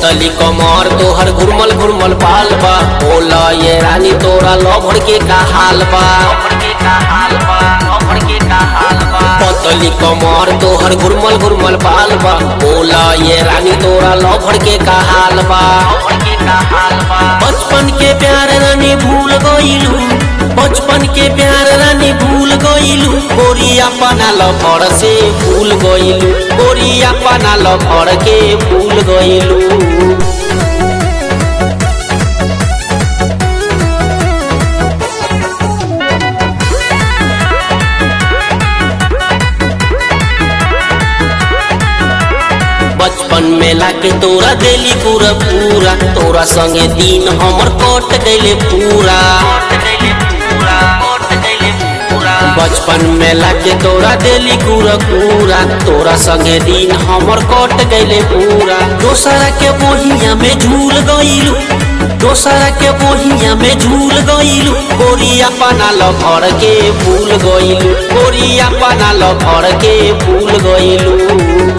पतली कमर तोहर घुरमल घुरमल बाल बा। बोला ये रानी तोरा लभर के का हाल बा। पतली कमर तोहर घुरमल घुरमल बाल बा। बोला ये रानी तोरा लभर के का हाल बा। बचपन के प्यार रानी भूल गइलू, बचपन के प्यार रानी भूल गइलू। गोरिया पना लभर से भूल गइलू, गोरिया पना लभर के भूल गइलू। बचपन में लाके तोरा देली पूरा पूरा, तोरा संगे दिन हमर कट गइले पूरा। बचपन में लाके तोरा देली पूरा पूरा, तोरा संगे दिन हमर कट गइले पूरा। दोसरा के बोहिया में झूल गइलू, दोसरा के बोहिया में झूल गइलू। गोरिया पना लभर के भूल गइलू, गोरिया पना लभर के भूल गइलू।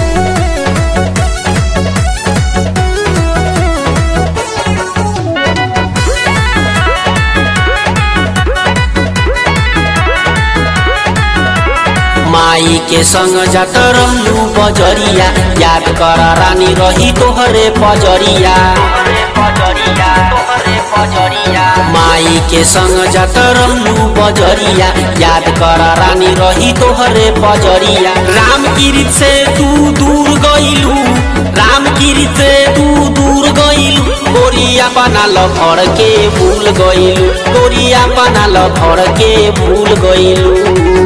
माई के संग जात रहलू बजरिया, याद कर रानी रही तोहरे पजरिया। माई के संग जात रहलू बजरिया, याद कर रानी रही तोहरे पजरिया। रामगिरी से तू दूर गइलू, रामगिरी से तू दूर गइलू। गोरिया पना लभर के भूल गइलू, गोरिया पना लभर के भूल गइलू।